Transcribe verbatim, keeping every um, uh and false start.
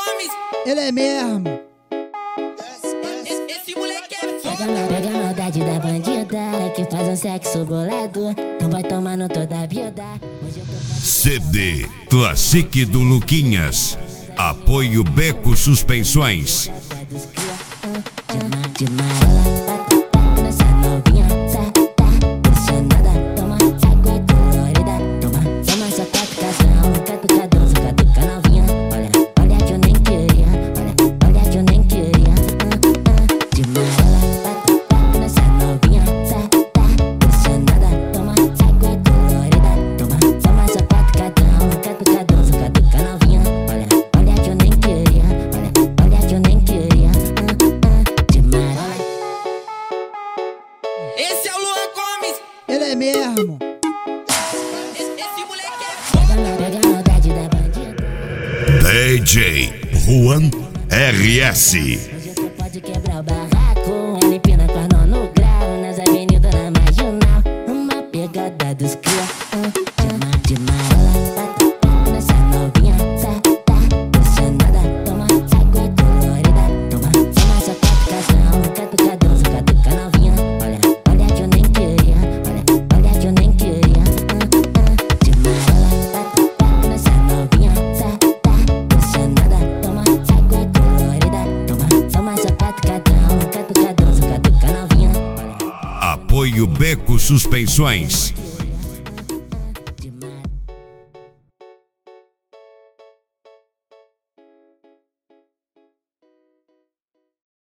Gomes. Ele é mesmo. Esse moleque é foda. Pega a maldade da bandida que faz um sexo bolado. Então vai tomando toda a vida. C D Classic do Luquinhas. Apoio Beco Suspensões. De marola, nessa novinha, tá, tá, pressionada. Toma, água colorida. Toma, toma só catucação. Catucadoso, catuca novinha. Olha, olha que eu nem queria. Olha, olha que eu nem queria. De marola, nessa novinha, tá, tá, pressionada. Toma, água colorida. Toma, toma só catucadão. Catucadoso, catuca novinha. Olha, olha que eu nem queria. Olha, olha que eu nem queria. Esse é o Luan Gomes. Ele é mesmo. Esse moleque é foda. Pega a maldade da bandida. D J Juan R S. Hoje você pode quebrar o barraco. Ele pina com as mãos no grau. Nas avenidas na marginal. Uma pegada dos cria. De marola, nessa novinha, tá, tá, pressionada. Toma, água colorida. Toma, toma sua catucação. Catucadoso, catuca novinha. Olha, olha que eu nem queria. Olha, olha que eu nem queria. De marola, nessa novinha, tá, tá, pressionada. Toma, água colorida. Toma, toma sua catucadão. Catucadoso, catuca novinha. Apoio Beco Suspensões.